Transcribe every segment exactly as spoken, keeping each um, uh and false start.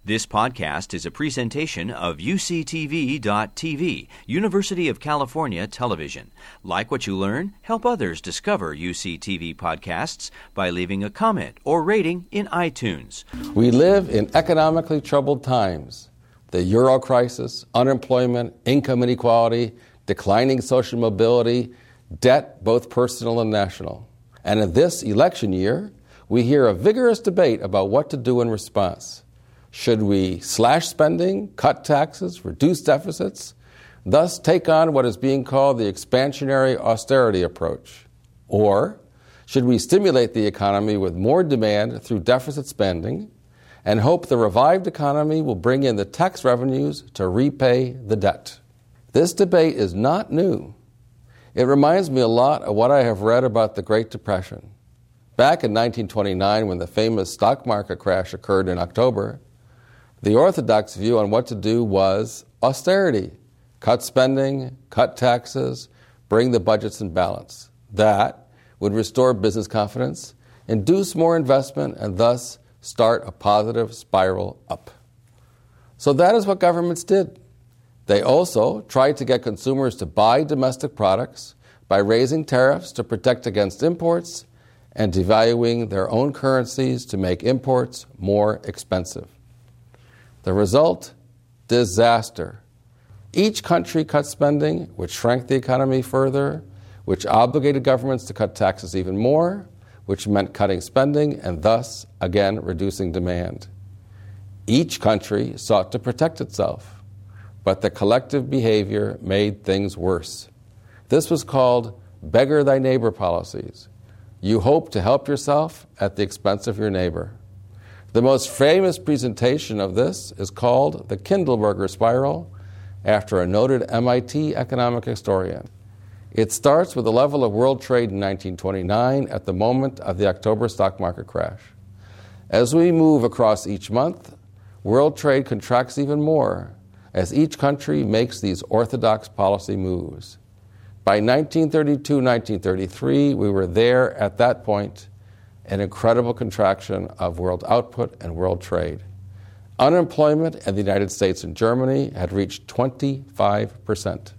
This podcast is a presentation of U C T V dot T V, University of California Television. Like what you learn? Help others discover U C T V podcasts by leaving a comment or rating in iTunes. We live in economically troubled times. The Euro crisis, unemployment, income inequality, declining social mobility, debt, both personal and national. And in this election year, we hear a vigorous debate about what to do in response. Should we slash spending, cut taxes, reduce deficits, thus take on what is being called the expansionary austerity approach? Or should we stimulate the economy with more demand through deficit spending and hope the revived economy will bring in the tax revenues to repay the debt? This debate is not new. It reminds me a lot of what I have read about the Great Depression. Back in nineteen twenty-nine, when the famous stock market crash occurred in October, the orthodox view on what to do was austerity. Cut spending, cut taxes, bring the budgets in balance. That would restore business confidence, induce more investment, and thus start a positive spiral up. So that is what governments did. They also tried to get consumers to buy domestic products by raising tariffs to protect against imports and devaluing their own currencies to make imports more expensive. The result? Disaster. Each country cut spending, which shrank the economy further, which obligated governments to cut taxes even more, which meant cutting spending and thus, again, reducing demand. Each country sought to protect itself, but the collective behavior made things worse. This was called beggar thy neighbor policies. You hope to help yourself at the expense of your neighbor. The most famous presentation of this is called the Kindleberger Spiral, after a noted M I T economic historian. It starts with the level of world trade in nineteen twenty-nine at the moment of the October stock market crash. As we move across each month, world trade contracts even more as each country makes these orthodox policy moves. By nineteen thirty-two, nineteen thirty-three, we were there at that point, an incredible contraction of world output and world trade. Unemployment in the United States and Germany had reached twenty-five percent.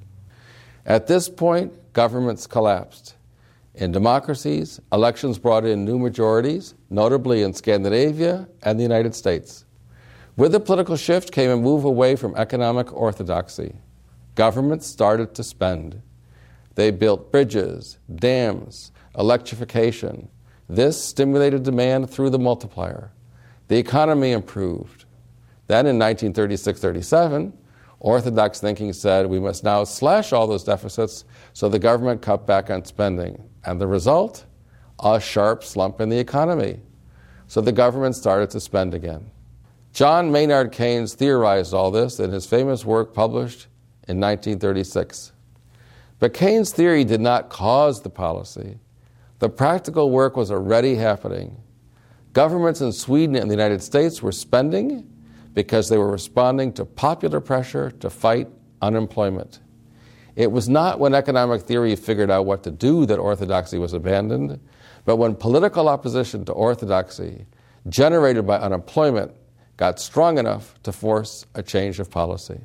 At this point, governments collapsed. In democracies, elections brought in new majorities, notably in Scandinavia and the United States. With the political shift came a move away from economic orthodoxy. Governments started to spend. They built bridges, dams, electrification. This stimulated demand through the multiplier. The economy improved. Then in nineteen thirty-six thirty-seven, orthodox thinking said we must now slash all those deficits, so the government cut back on spending. And the result? A sharp slump in the economy. So the government started to spend again. John Maynard Keynes theorized all this in his famous work published in nineteen thirty-six. But Keynes' theory did not cause the policy. The practical work was already happening. Governments in Sweden and the United States were spending because they were responding to popular pressure to fight unemployment. It was not when economic theory figured out what to do that orthodoxy was abandoned, but when political opposition to orthodoxy, generated by unemployment, got strong enough to force a change of policy.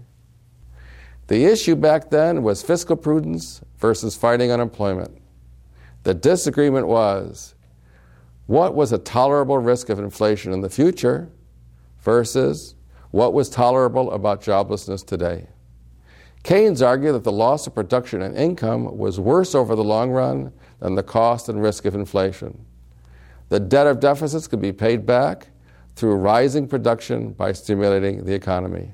The issue back then was fiscal prudence versus fighting unemployment. The disagreement was, what was a tolerable risk of inflation in the future versus what was tolerable about joblessness today? Keynes argued that the loss of production and income was worse over the long run than the cost and risk of inflation. The debt of deficits could be paid back through rising production by stimulating the economy.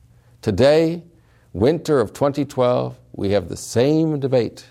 Today, winter of twenty twelve, we have the same debate.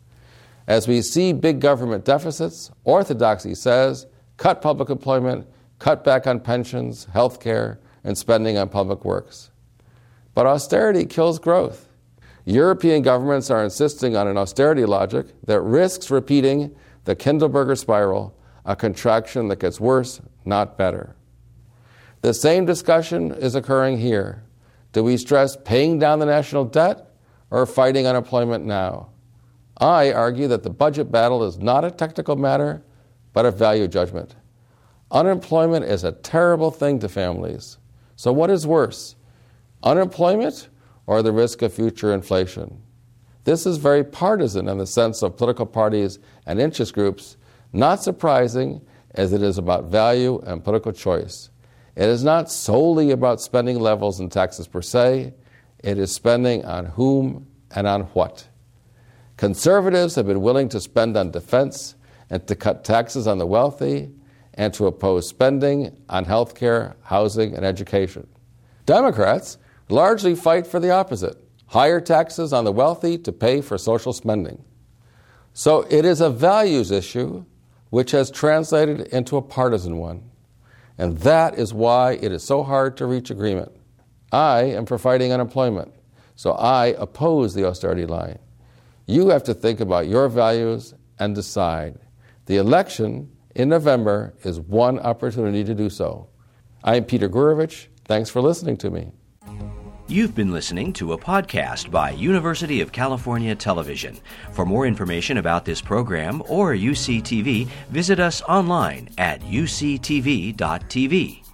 As we see big government deficits, orthodoxy says, cut public employment, cut back on pensions, health care, and spending on public works. But austerity kills growth. European governments are insisting on an austerity logic that risks repeating the Kindleberger spiral, a contraction that gets worse, not better. The same discussion is occurring here. Do we stress paying down the national debt or fighting unemployment now? I argue that the budget battle is not a technical matter, but a value judgment. Unemployment is a terrible thing to families. So what is worse, unemployment or the risk of future inflation? This is very partisan in the sense of political parties and interest groups, not surprising as it is about value and political choice. It is not solely about spending levels and taxes per se. It is spending on whom and on what. Conservatives have been willing to spend on defense and to cut taxes on the wealthy and to oppose spending on health care, housing, and education. Democrats largely fight for the opposite, higher taxes on the wealthy to pay for social spending. So it is a values issue which has translated into a partisan one. And that is why it is so hard to reach agreement. I am for fighting unemployment, so I oppose the austerity line. You have to think about your values and decide. The election in November is one opportunity to do so. I'm Peter Gurevich. Thanks for listening to me. You've been listening to a podcast by University of California Television. For more information about this program or U C T V, visit us online at U C T V dot T V.